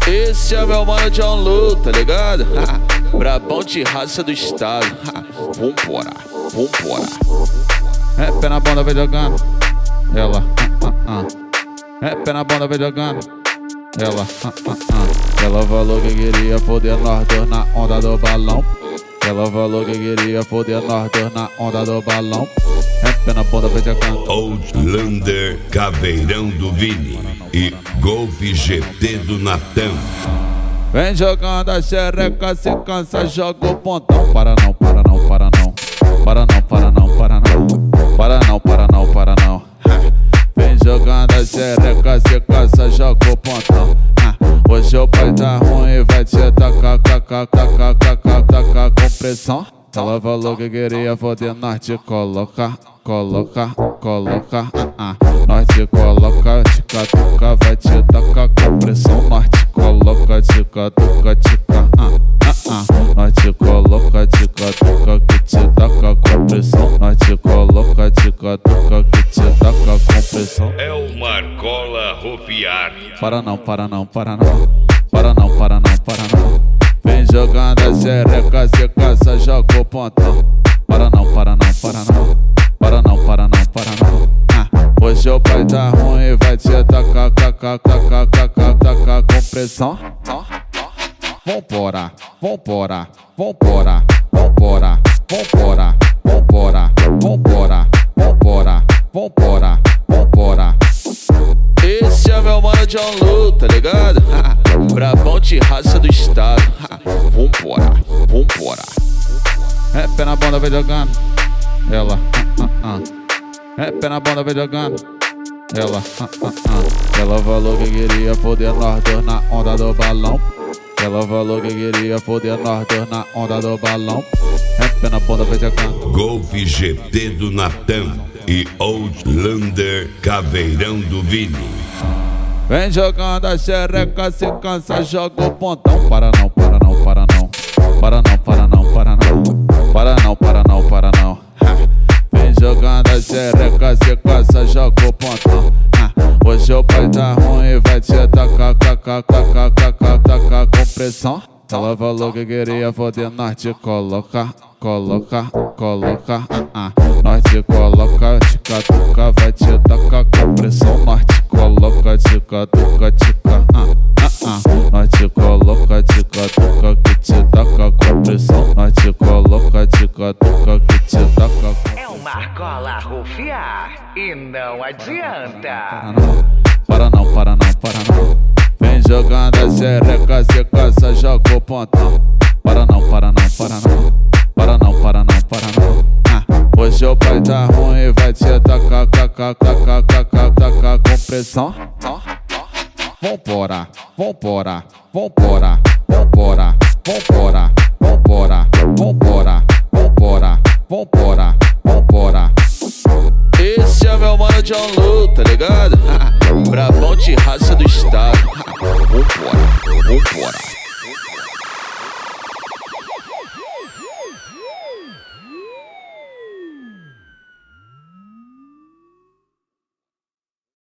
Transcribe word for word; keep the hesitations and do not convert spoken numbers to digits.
Esse é meu mano John Lu, tá ligado? Brabão de raça do estado. Vambora, vambora. É pé na bunda, vem jogando. Ela, ah, ah, ah. É pé na bunda, vem jogando. Ela, ah, ah, ah. Ela falou que queria foder nós dois na onda do balão. Ela falou que queria foder nós dois na onda do balão. É pé na bunda, vem jogando. Outlander, Caveirão do Vini e Golf G T do Natan. Vem jogando a xereca, se cansa, joga o pontão. Para não, para não, para não. Para não, para não, para não. Para não, para não, para não. Vem jogando a xereca, se cansa, joga o pontão. Hoje o pai tá ruim, vai te tacar, tacar, tacar, tacar, tacar com pressão. Ela falou que queria foder, nós te colocar, colocar, colocar. Ah, ah. Nós te coloca, te catuca, vai te tacar com pressão. Nós te coloca, te catuca, tica. Ah, ah, ah. Nós te coloca, te catuca, que te taca com pressão. Nós te coloca, te catuca, que te taca com pressão. É o Marcola Rofiar. Para não, para não, para não. Para não, para não, para não. Vem jogando a xereca, se caça, joga o pontão. Para não, para não, para não. Para não, para não, para não. Ah, hoje o pai tá ruim, vai te tacar, tacar, tacar, tacar, tacar com pressão. Vambora, vambora, vambora, vambora, vambora, vambora, vambora, vambora, vambora, vambora. Esse é meu mano John Lu, tá ligado? Brabão de raça do estado. Vambora, vambora. É pé na bunda, vem jogando. Ela, ah, ah, ah. É pé na bunda, vem jogando. Ela, ah, ah, ah. Ela falou que queria foder nós dois na onda do balão. Ela falou que queria foder nós dois na onda do balão. É pé na bunda, vem jogando. Golf G T do Natan e Outlander, Caveirão do Vini. Vem jogando a xereca, se cansa, joga o pontão. Para não, para não, para não. Para não, para não, para não. Para não, para não, para não. Vem jogando a xereca, se cansa, joga o pontão. Hoje o pai tá ruim, vai te tacar, tacar, tacar, tacar, tacar com pressão. Ela falou que queria foder, nós te colocar, colocar, colocar. Ah, ah. Nós te coloca, te catuca, vai te tacar com pressão. Nós te coloca, te catuca, tica. Ah, ah, ah. Nós te coloca, te catuca, que te taca com pressão. Nós te coloca, te catuca, que te taca com pressão. É o Marcola Rofiar e não adianta. Para não, para não, para não. Vem jogando a xereca, se caça, joga o pontão. Para não, para não, para não. Para não, para não, para não. Ah, hoje o pai tá ruim, vai te tacar, tacar, tacar, tacar, tacar com pressão. Vambora, vambora, vambora, vambora, vambora, vambora, vambora, vambora, vambora, vambora. Esse é meu mano John Lu, tá ligado? Brabão de raça do estado.